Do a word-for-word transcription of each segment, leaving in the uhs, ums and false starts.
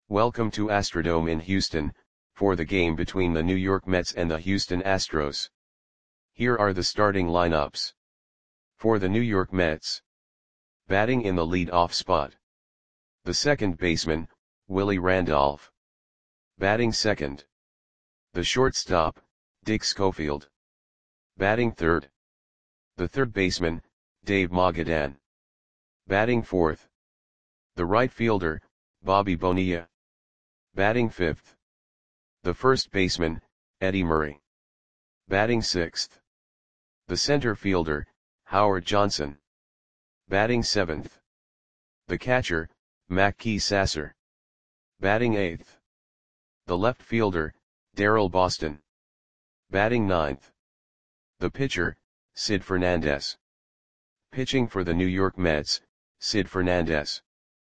Welcome to Astrodome in Houston, for the game between the New York Mets and the Houston Astros. Here are the starting lineups. For the New York Mets. Batting in the lead-off spot. The second baseman, Willie Randolph. Batting second. The shortstop, Dick Schofield. Batting third. The third baseman, Dave Mogadan. Batting fourth. The right fielder, Bobby Bonilla. Batting fifth. The first baseman, Eddie Murray. Batting sixth. The center fielder, Howard Johnson. Batting seventh. The catcher, Mackey Sasser. Batting eighth. The left fielder, Darryl Boston. Batting ninth. The pitcher, Sid Fernandez. Pitching for the New York Mets, Sid Fernandez.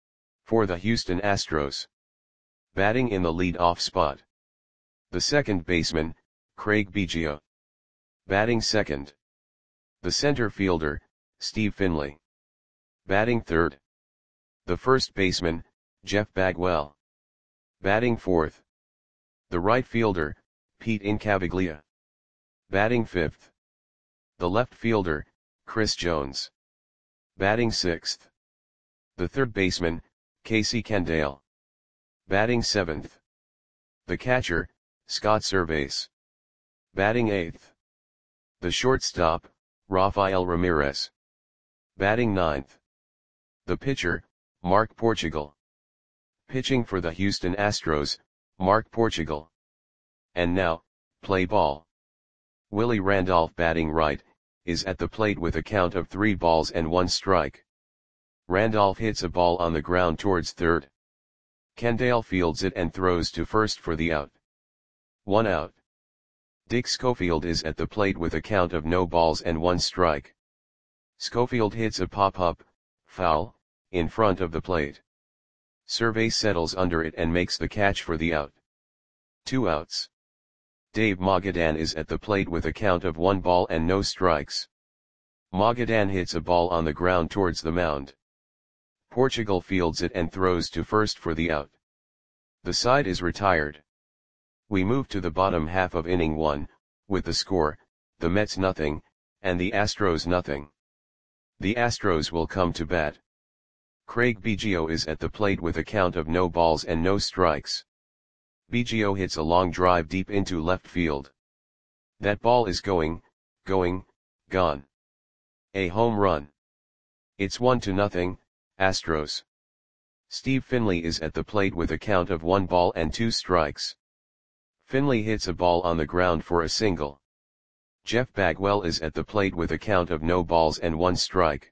For the Houston Astros. Batting in the lead-off spot. The second baseman, Craig Biggio. Batting second. The center fielder, Steve Finley. Batting third. The first baseman, Jeff Bagwell. Batting fourth. The right fielder, Pete Incaviglia. Batting fifth. The left fielder, Chris Jones. Batting sixth. The third baseman, Casey Kendall. Batting seventh. The catcher, Scott Servais. Batting eighth. The shortstop, Rafael Ramirez. Batting ninth. The pitcher, Mark Portugal. Pitching for the Houston Astros, Mark Portugal. And now, play ball. Willie Randolph, batting right, is at the plate with a count of three balls and one strike. Randolph hits a ball on the ground towards third. Kendall fields it and throws to first for the out. One out. Dick Schofield is at the plate with a count of no balls and one strike. Schofield hits a pop-up, foul, in front of the plate. Servais settles under it and makes the catch for the out. Two outs. Dave Mogadan is at the plate with a count of one ball and no strikes. Mogadan hits a ball on the ground towards the mound. Portugal fields it and throws to first for the out. The side is retired. We move to the bottom half of inning one, with the score, the Mets nothing, and the Astros nothing. The Astros will come to bat. Craig Biggio is at the plate with a count of no balls and no strikes. Biggio hits a long drive deep into left field. That ball is going, going, gone. A home run. It's one to nothing, Astros. Steve Finley is at the plate with a count of one ball and two strikes. Finley hits a ball on the ground for a single. Jeff Bagwell is at the plate with a count of no balls and one strike.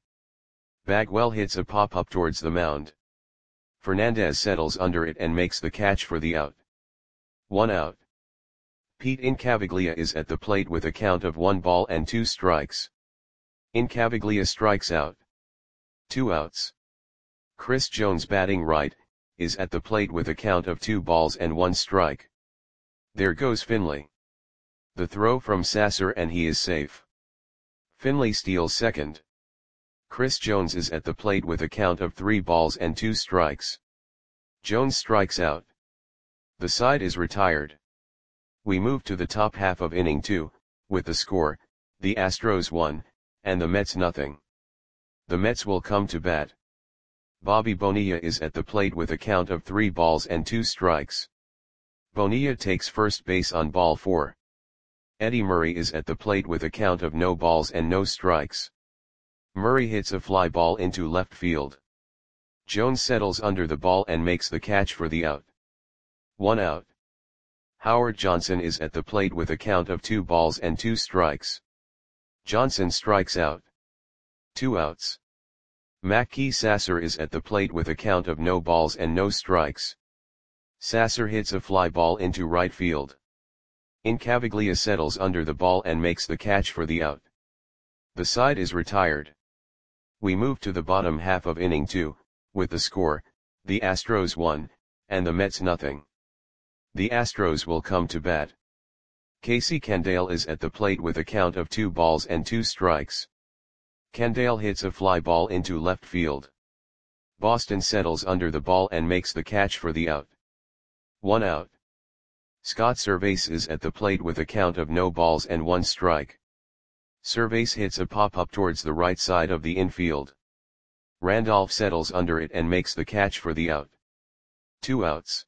Bagwell hits a pop-up towards the mound. Fernandez settles under it and makes the catch for the out. One out. Pete Incaviglia is at the plate with a count of one ball and two strikes. Incaviglia strikes out. Two outs. Chris Jones, batting right, is at the plate with a count of two balls and one strike. There goes Finley. The throw from Sasser and he is safe. Finley steals second. Chris Jones is at the plate with a count of three balls and two strikes. Jones strikes out. The side is retired. We move to the top half of inning two, with the score, the Astros one, and the Mets nothing. The Mets will come to bat. Bobby Bonilla is at the plate with a count of three balls and two strikes. Bonilla takes first base on ball four. Eddie Murray is at the plate with a count of no balls and no strikes. Murray hits a fly ball into left field. Jones settles under the ball and makes the catch for the out. One out. Howard Johnson is at the plate with a count of two balls and two strikes. Johnson strikes out. Two outs. Mackey Sasser is at the plate with a count of no balls and no strikes. Sasser hits a fly ball into right field. Incaviglia settles under the ball and makes the catch for the out. The side is retired. We move to the bottom half of inning two, with the score, the Astros one, and the Mets nothing. The Astros will come to bat. Casey Kendall is at the plate with a count of two balls and two strikes. Kendall hits a fly ball into left field. Boston settles under the ball and makes the catch for the out. one out. Scott Servais is at the plate with a count of no balls and one strike. Servais hits a pop-up towards the right side of the infield. Randolph settles under it and makes the catch for the out. Two outs.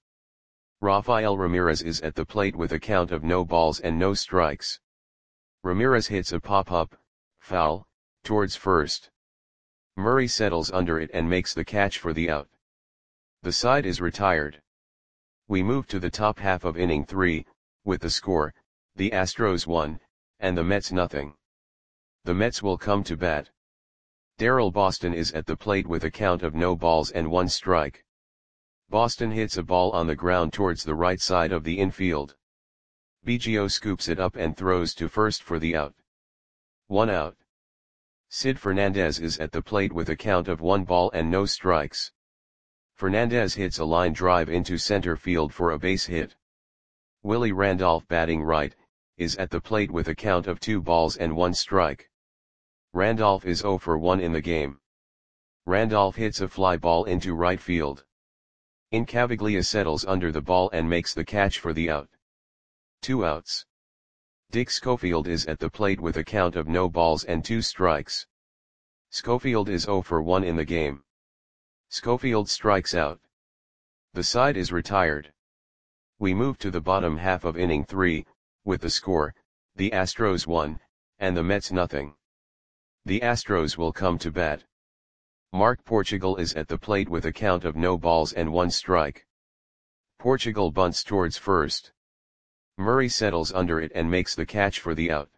Rafael Ramirez is at the plate with a count of no balls and no strikes. Ramirez hits a pop-up, foul, towards first. Murray settles under it and makes the catch for the out. The side is retired. We move to the top half of inning three, with the score, the Astros one, and the Mets nothing. The Mets will come to bat. Daryl Boston is at the plate with a count of no balls and one strike. Boston hits a ball on the ground towards the right side of the infield. Biggio scoops it up and throws to first for the out. One out. Sid Fernandez is at the plate with a count of one ball and no strikes. Fernandez hits a line drive into center field for a base hit. Willie Randolph, batting right, is at the plate with a count of two balls and one strike. Randolph is oh for one in the game. Randolph hits a fly ball into right field. Incaviglia settles under the ball and makes the catch for the out. Two outs. Dick Schofield is at the plate with a count of no balls and two strikes. Schofield is oh for one in the game. Schofield strikes out. The side is retired. We move to the bottom half of inning three, with the score, the Astros one, and the Mets nothing. The Astros will come to bat. Mark Portugal is at the plate with a count of no balls and one strike. Portugal bunts towards first. Murray settles under it and makes the catch for the out.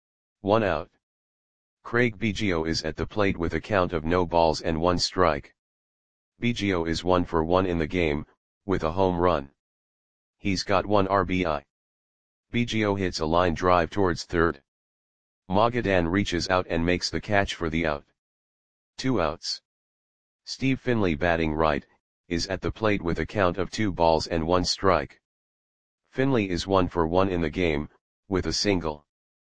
One out. Craig Biggio is at the plate with a count of no balls and one strike. Biggio is one for one in the game, with a home run. He's got one R B I. Biggio hits a line drive towards third. Magadan reaches out and makes the catch for the out. Two outs. Steve Finley, batting right, is at the plate with a count of two balls and one strike. Finley is one for one in the game, with a single.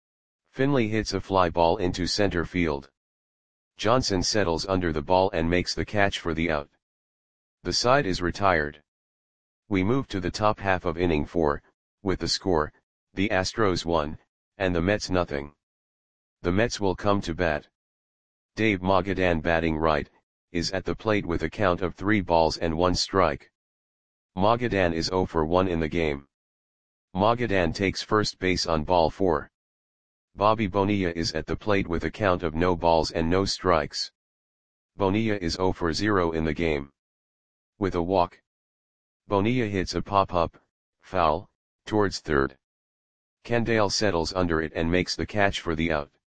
Finley hits a fly ball into center field. Johnson settles under the ball and makes the catch for the out. The side is retired. We move to the top half of inning four, with the score, the Astros one, and the Mets nothing. The Mets will come to bat. Dave Magadan, batting right, is at the plate with a count of three balls and one strike. Magadan is oh for one in the game. Magadan takes first base on ball four. Bobby Bonilla is at the plate with a count of no balls and no strikes. Bonilla is oh for zero in the game. With a walk. Bonilla hits a pop-up, foul, towards third. Kendall settles under it and makes the catch for the out.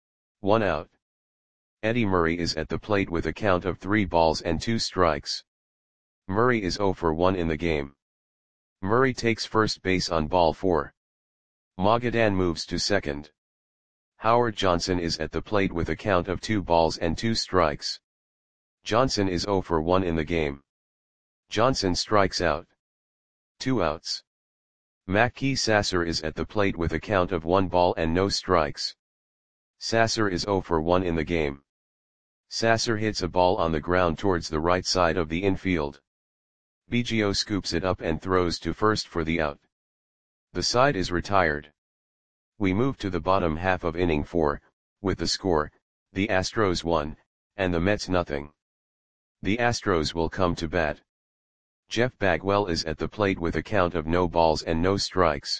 One out. Eddie Murray is at the plate with a count of three balls and two strikes. Murray is oh for one in the game. Murray takes first base on ball four. Magadan moves to second. Howard Johnson is at the plate with a count of two balls and two strikes. Johnson is oh for one in the game. Johnson strikes out. Two outs. Mackey Sasser is at the plate with a count of one ball and no strikes. Sasser is oh for one in the game. Sasser hits a ball on the ground towards the right side of the infield. Biggio scoops it up and throws to first for the out. The side is retired. We move to the bottom half of inning four, with the score, the Astros one, and the Mets nothing. The Astros will come to bat. Jeff Bagwell is at the plate with a count of no balls and no strikes.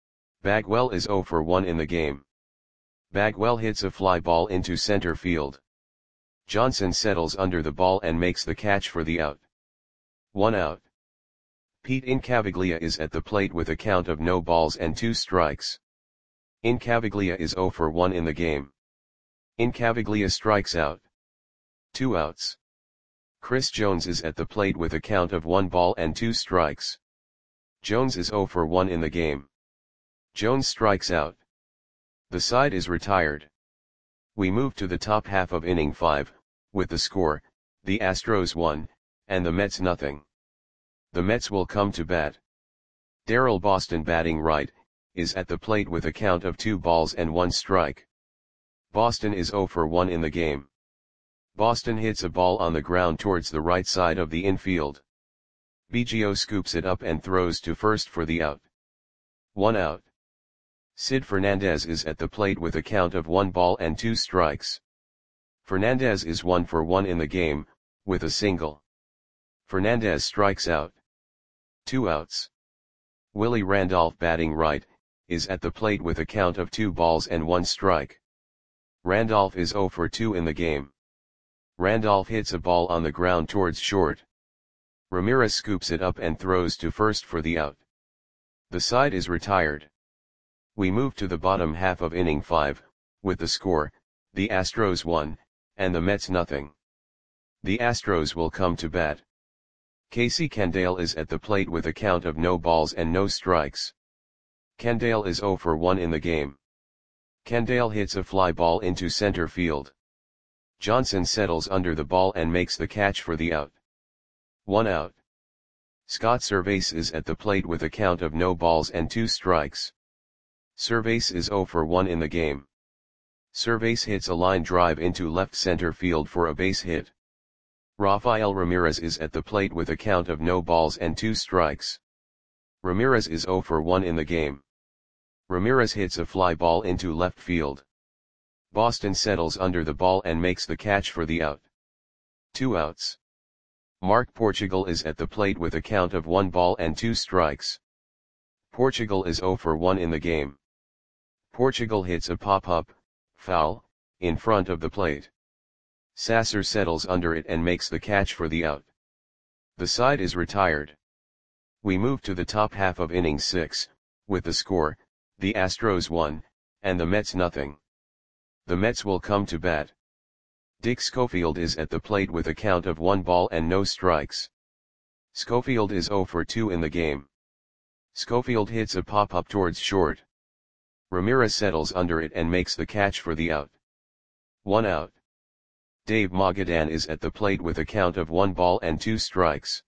Bagwell is oh for one in the game. Bagwell hits a fly ball into center field. Johnson settles under the ball and makes the catch for the out. One out. Pete Incaviglia is at the plate with a count of no balls and two strikes. Incaviglia is oh for one in the game. Incaviglia strikes out. Two outs. Chris Jones is at the plate with a count of one ball and two strikes. Jones is oh for one in the game. Jones strikes out. The side is retired. We move to the top half of inning five, with the score, the Astros one, and the Mets nothing. The Mets will come to bat. Daryl Boston, batting right, is at the plate with a count of two balls and one strike. Boston is oh for one in the game. Boston hits a ball on the ground towards the right side of the infield. Biggio scoops it up and throws to first for the out. One out. Sid Fernandez is at the plate with a count of one ball and two strikes. Fernandez is one for one in the game, with a single. Fernandez strikes out. Two outs. Willie Randolph, batting right, is at the plate with a count of two balls and one strike. Randolph is zero for two in the game. Randolph hits a ball on the ground towards short. Ramirez scoops it up and throws to first for the out. The side is retired. We move to the bottom half of inning five, with the score, the Astros one, and the Mets nothing. The Astros will come to bat. Casey Candale is at the plate with a count of no balls and no strikes. Candale is zero for one in the game. Candale hits a fly ball into center field. Johnson settles under the ball and makes the catch for the out. One out. Scott Servais is at the plate with a count of no balls and two strikes. Servais is zero for one in the game. Servais hits a line drive into left center field for a base hit. Rafael Ramirez is at the plate with a count of no balls and two strikes. Ramirez is zero for one in the game. Ramirez hits a fly ball into left field. Boston settles under the ball and makes the catch for the out. Two outs. Mark Portugal is at the plate with a count of one ball and two strikes. Portugal is zero for one in the game. Portugal hits a pop-up, foul, in front of the plate. Sasser settles under it and makes the catch for the out. The side is retired. We move to the top half of inning six, with the score, the Astros one, and the Mets nothing. The Mets will come to bat. Dick Schofield is at the plate with a count of one ball and no strikes. Schofield is zero for two in the game. Schofield hits a pop-up towards short. Ramirez settles under it and makes the catch for the out. One out. Dave Magadan is at the plate with a count of one ball and two strikes.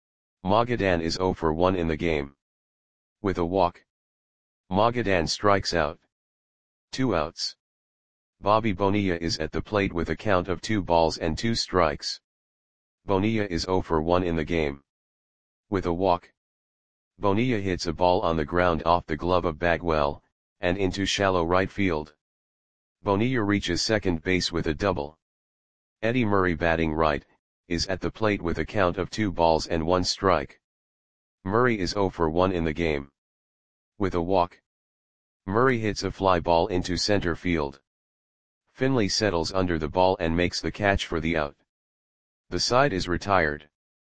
Magadan is zero for one in the game. With a walk. Magadan strikes out. Two outs. Bobby Bonilla is at the plate with a count of two balls and two strikes. Bonilla is zero for one in the game. With a walk. Bonilla hits a ball on the ground off the glove of Bagwell, and into shallow right field. Bonilla reaches second base with a double. Eddie Murray, batting right, is at the plate with a count of two balls and one strike. Murray is zero for one in the game. With a walk. Murray hits a fly ball into center field. Finley settles under the ball and makes the catch for the out. The side is retired.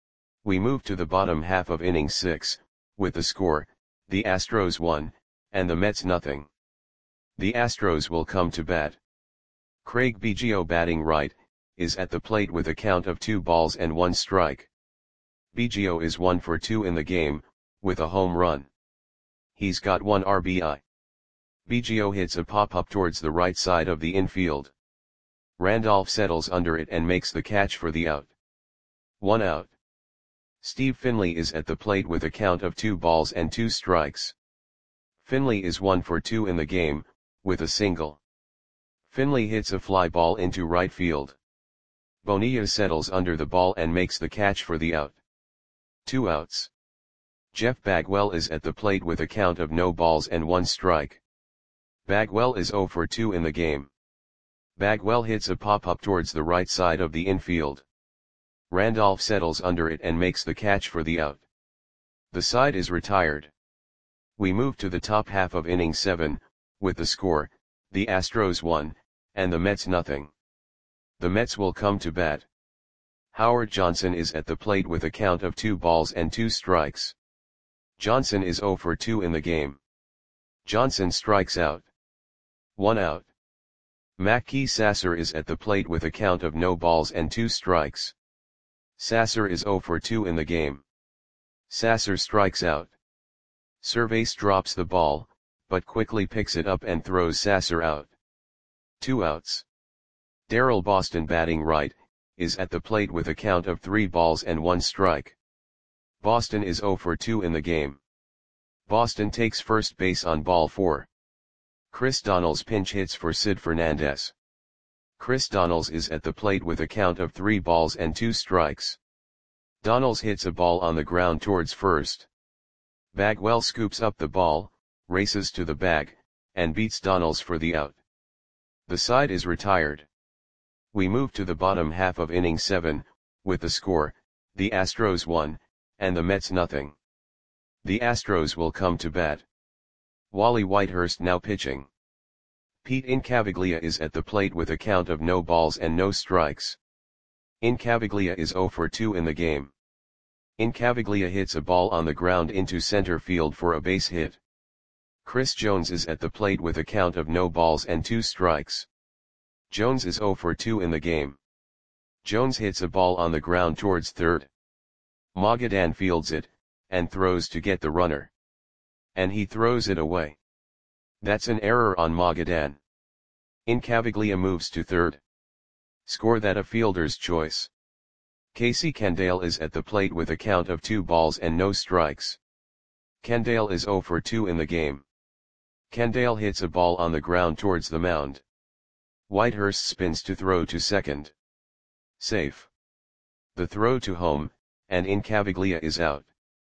We move to the bottom half of inning six, with the score, the Astros one, and the Mets nothing. The Astros will come to bat. Craig Biggio, batting right, is at the plate with a count of two balls and one strike. Biggio is one for two in the game, with a home run. He's got one R B I. Biggio hits a pop-up towards the right side of the infield. Randolph settles under it and makes the catch for the out. One out. Steve Finley is at the plate with a count of two balls and two strikes. Finley is one for two in the game, with a single. Finley hits a fly ball into right field. Bonilla settles under the ball and makes the catch for the out. Two outs. Jeff Bagwell is at the plate with a count of no balls and one strike. Bagwell is zero for two in the game. Bagwell hits a pop-up towards the right side of the infield. Randolph settles under it and makes the catch for the out. The side is retired. We move to the top half of inning seven, with the score, the Astros one, and the Mets nothing. The Mets will come to bat. Howard Johnson is at the plate with a count of two balls and two strikes. Johnson is zero for two in the game. Johnson strikes out. One out. Mackey Sasser is at the plate with a count of no balls and two strikes. Sasser is zero for two in the game. Sasser strikes out. Servais drops the ball, but quickly picks it up and throws Sasser out. Two outs. Darryl Boston, batting right, is at the plate with a count of three balls and one strike. Boston is zero for two in the game. Boston takes first base on ball four. Chris Donnells pinch hits for Sid Fernandez. Chris Donnells is at the plate with a count of three balls and two strikes. Donalds hits a ball on the ground towards first. Bagwell scoops up the ball, races to the bag, and beats Donalds for the out. The side is retired. We move to the bottom half of inning seven, with the score, the Astros one, and the Mets nothing. The Astros will come to bat. Wally Whitehurst now pitching. Pete Incaviglia is at the plate with a count of no balls and no strikes. Incaviglia is oh for two in the game. Incaviglia hits a ball on the ground into center field for a base hit. Chris Jones is at the plate with a count of no balls and two strikes. Jones is oh for two in the game. Jones hits a ball on the ground towards third. Magadan fields it, and throws to get the runner. And he throws it away. That's an error on Magadan. Incaviglia moves to third. Score that a fielder's choice. Casey Candale is at the plate with a count of two balls and no strikes. Candale is oh for two in the game. Candale hits a ball on the ground towards the mound. Whitehurst spins to throw to second. Safe. The throw to home, and Incaviglia is out.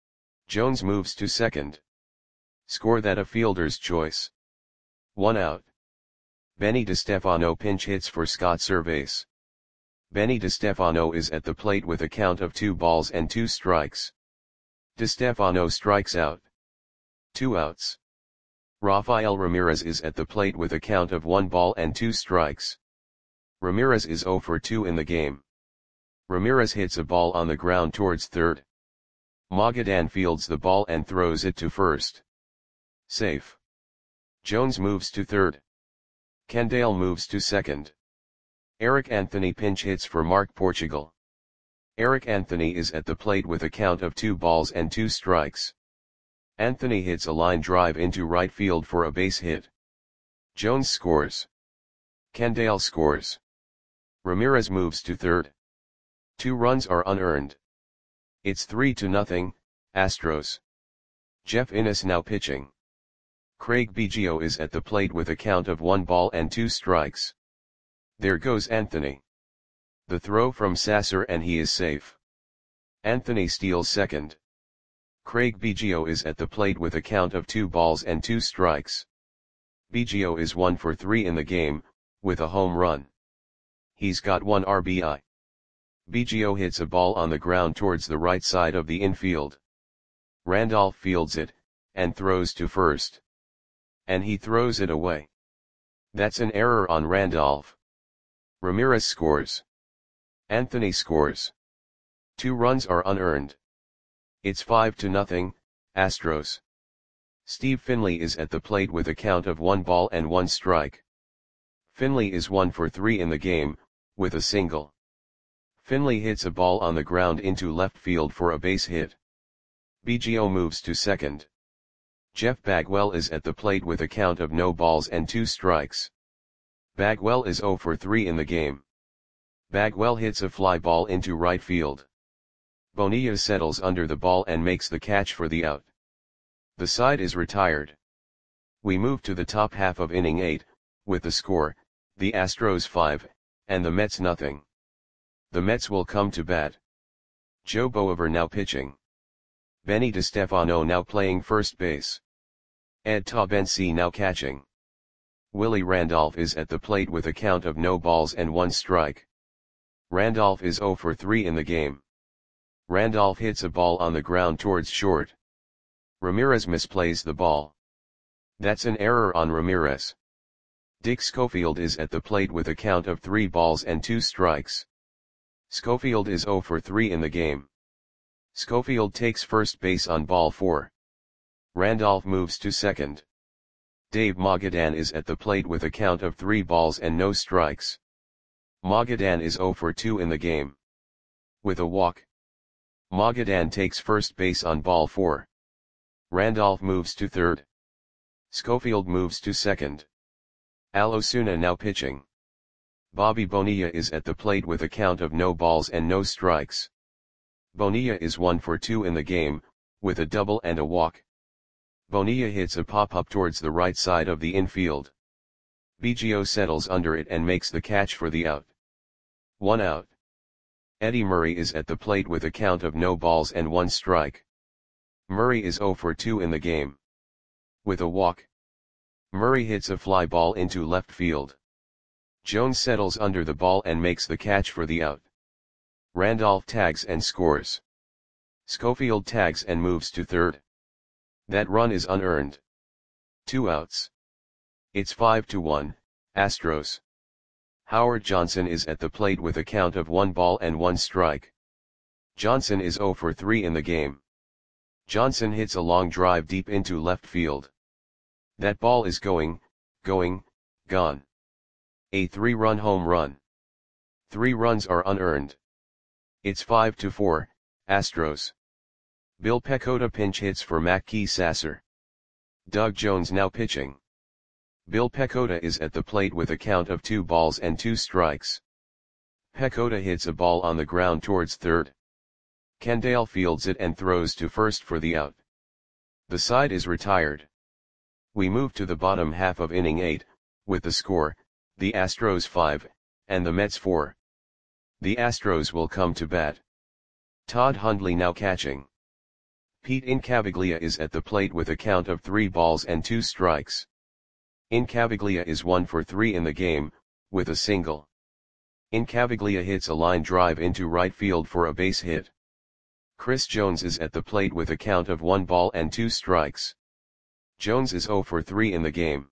Jones moves to second. Score that a fielder's choice. One out. Benny DeStefano pinch hits for Scott Servais. Benny DeStefano is at the plate with a count of two balls and two strikes. DeStefano strikes out. Two outs. Rafael Ramirez is at the plate with a count of one ball and two strikes. Ramirez is oh for two in the game. Ramirez hits a ball on the ground towards third. Magadan fields the ball and throws it to first. Safe. Jones moves to third. Candale moves to second. Eric Anthony pinch hits for Mark Portugal. Eric Anthony is at the plate with a count of two balls and two strikes. Anthony hits a line drive into right field for a base hit. Jones scores. Candale scores. Ramirez moves to third. Two runs are unearned. It's three to nothing, Astros. Jeff Innes now pitching. Craig Biggio is at the plate with a count of one ball and two strikes. There goes Anthony. The throw from Sasser and he is safe. Anthony steals second. Craig Biggio is at the plate with a count of two balls and two strikes. Biggio is one for three in the game, with a home run. He's got one R B I. Biggio hits a ball on the ground towards the right side of the infield. Randolph fields it, and throws to first. And he throws it away. That's an error on Randolph. Ramirez scores. Anthony scores. Two runs are unearned. It's five to nothing, Astros. Steve Finley is at the plate with a count of one ball and one strike. Finley is one for three in the game, with a single. Finley hits a ball on the ground into left field for a base hit. Biggio moves to second. Jeff Bagwell is at the plate with a count of no balls and two strikes. Bagwell is oh for three in the game. Bagwell hits a fly ball into right field. Bonilla settles under the ball and makes the catch for the out. The side is retired. We move to the top half of inning eight, with the score, the Astros five, and the Mets nothing. The Mets will come to bat. Joe Boever now pitching. Benny DeStefano now playing first base. Ed Taubensee now catching. Willie Randolph is at the plate with a count of no balls and one strike. Randolph is oh for three in the game. Randolph hits a ball on the ground towards short. Ramirez misplays the ball. That's an error on Ramirez. Dick Schofield is at the plate with a count of three balls and two strikes. Schofield is oh for three in the game. Schofield takes first base on ball four. Randolph moves to second. Dave Magadan is at the plate with a count of three balls and no strikes. Magadan is oh for two in the game. With a walk. Magadan takes first base on ball four. Randolph moves to third. Schofield moves to second. Al Osuna now pitching. Bobby Bonilla is at the plate with a count of no balls and no strikes. Bonilla is one for two in the game, with a double and a walk. Bonilla hits a pop-up towards the right side of the infield. Biggio settles under it and makes the catch for the out. One out. Eddie Murray is at the plate with a count of no balls and one strike. Murray is zero for two in the game. With a walk, Murray hits a fly ball into left field. Jones settles under the ball and makes the catch for the out. Randolph tags and scores. Schofield tags and moves to third. That run is unearned. Two outs. It's five to one, Astros. Howard Johnson is at the plate with a count of one ball and one strike. Johnson is zero for three in the game. Johnson hits a long drive deep into left field. That ball is going, going, gone. A three-run home run. Three runs are unearned. It's five to four, Astros. Bill Pecota pinch hits for Mackey Sasser. Doug Jones now pitching. Bill Pecota is at the plate with a count of two balls and two strikes. Pecota hits a ball on the ground towards third. Kendall fields it and throws to first for the out. The side is retired. We move to the bottom half of inning eight, with the score, the Astros five, and the Mets four. The Astros will come to bat. Todd Hundley now catching. Pete Incaviglia is at the plate with a count of three balls and two strikes. Incaviglia is one for three in the game, with a single. Incaviglia hits a line drive into right field for a base hit. Chris Jones is at the plate with a count of one ball and two strikes. Jones is zero for three in the game.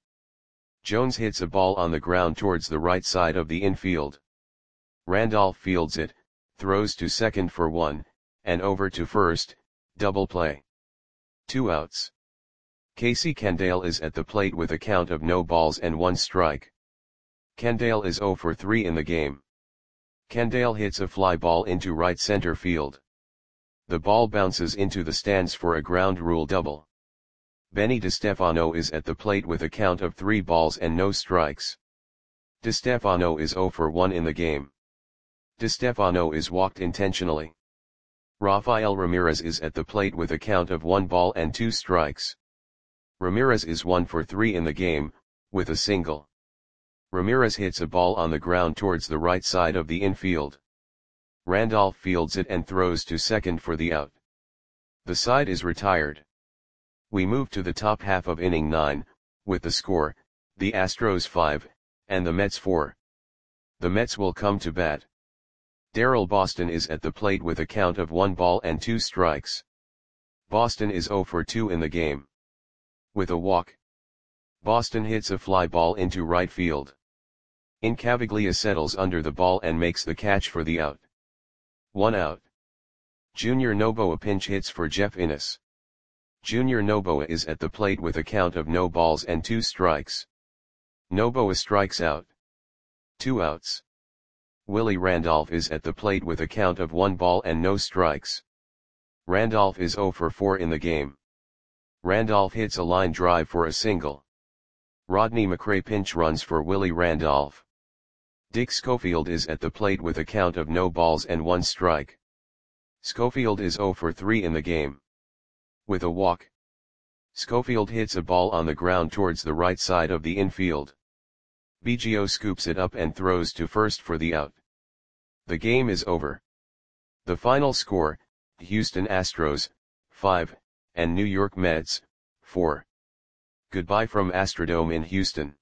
Jones hits a ball on the ground towards the right side of the infield. Randolph fields it, throws to second for one, and over to first, double play. Two outs. Casey Kendall is at the plate with a count of no balls and one strike. Kendall is zero for three in the game. Kendall hits a fly ball into right center field. The ball bounces into the stands for a ground rule double. Benny DeStefano is at the plate with a count of three balls and no strikes. DeStefano is zero for one in the game. DeStefano is walked intentionally. Rafael Ramirez is at the plate with a count of one ball and two strikes. Ramirez is one for three in the game, with a single. Ramirez hits a ball on the ground towards the right side of the infield. Randolph fields it and throws to second for the out. The side is retired. We move to the top half of inning nine, with the score, the Astros five, and the Mets four. The Mets will come to bat. Darrell Boston is at the plate with a count of one ball and two strikes. Boston is zero for two in the game. With a walk, Boston hits a fly ball into right field. Incaviglia settles under the ball and makes the catch for the out. One out. Junior Noboa pinch hits for Jeff Innes. Junior Noboa is at the plate with a count of no balls and two strikes. Noboa strikes out. Two outs. Willie Randolph is at the plate with a count of one ball and no strikes. Randolph is zero for four in the game. Randolph hits a line drive for a single. Rodney McRae pinch runs for Willie Randolph. Dick Schofield is at the plate with a count of no balls and one strike. Schofield is zero for three in the game. With a walk, Schofield hits a ball on the ground towards the right side of the infield. Biggio scoops it up and throws to first for the out. The game is over. The final score, Houston Astros, five, and New York Mets, four. Goodbye from Astrodome in Houston.